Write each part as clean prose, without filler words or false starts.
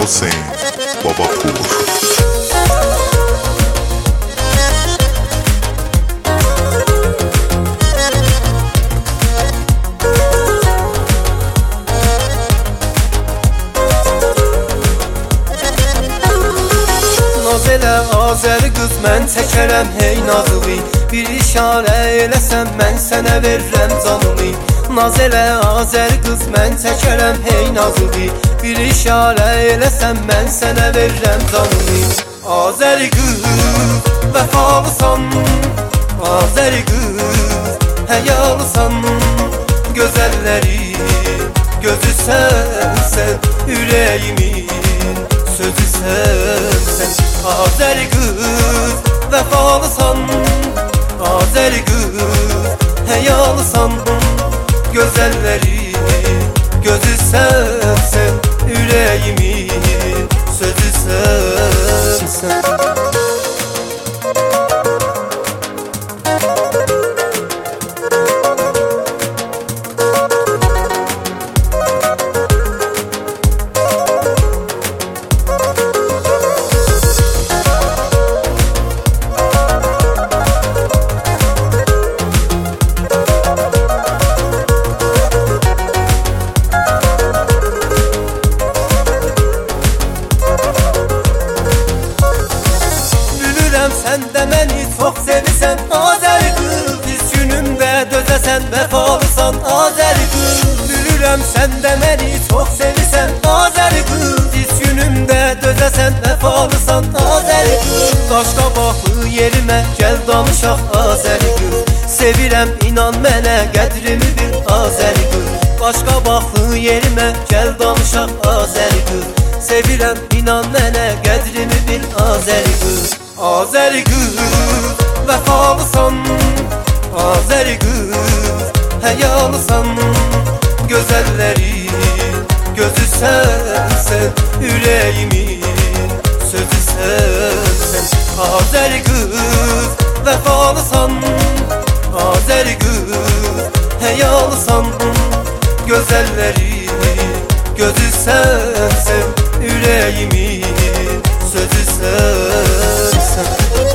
sen Baba Pur. Naz elə Azəri qız mən çəkərəm hey nazlı. Bir işarə eləsən mən sənə verirəm canımı. Naz elə Azəri qız mən çəkərəm hey nazlı. Bir işarə eləsən mən sənə verirəm canımı. Azəri qız vəfalısan, Azəri qız həyalısan. Gözəlləri gözü sənsən, ürəyimin sözü sənsən. Azəri qız vəfalısan, Azəri qız həyalısan. Gözəlləri gözü sənsən, ürəyimin sözü sənsən. Sən də məni çox sevirsən, Azəri qız. Biz günümdə dözəsən, vəfalısan, Azəri qız. Bilirəm sən də məni çox sevirsən, Azəri qız. Biz günümdə dözəsən, vəfalısan, Azəri qız. Qaş qabaqlı yerimə gəl danışaq, Azəri qız. Sevirəm inan mənə qədrimi bil, Azəri qız. Qaş qabaqlı yerimə gəl danışaq, Azəri qız. Sevirəm inan mənə qədrimi bil, Azəri qız. Azəri qız vəfalısan, Azəri qız həyalısan. Gözəlləri gözü sənsən, ürəyimin sözü sənsən. Azəri qız vəfalısan, Azəri qız həyalısan. Gözəlləri gözü sənsən, ürəyimin sözü sənsən.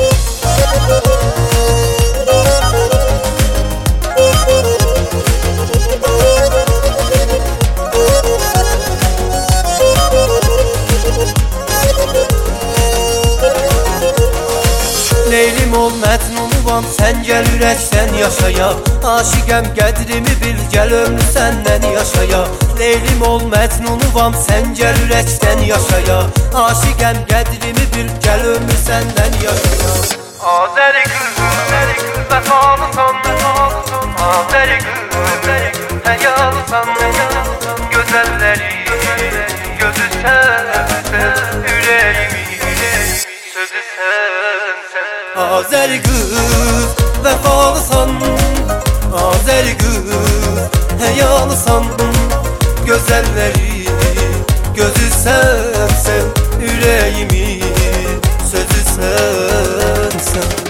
Leylim ol məcnunuvam, sən gəl ürəksən yaşaya. Aşiqəm qədrimi bil, gəl ömrü səndən yaşaya. Leylim ol məcnunuvam, sən gəl ürəksən yaşaya. Aşiqəm qədrimi bil, gəl ömrü səndən yaşaya. Azəri qız vəfalısan, Azəri qız həyalısan. Gözəlləri gözü sənsən, ürəyimin sözü sənsən. Azəri qız vəfalısan, Azəri qız həyalısan. Gözəlləri gözü sənsən, ürəyimin sözü sənsən.